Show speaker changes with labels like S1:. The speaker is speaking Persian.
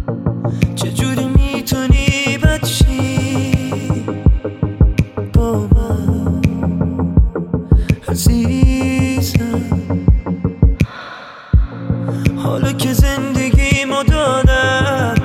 S1: چجوری میتونی بدشی با من عزیزم؟ حالا که زندگیمو دادم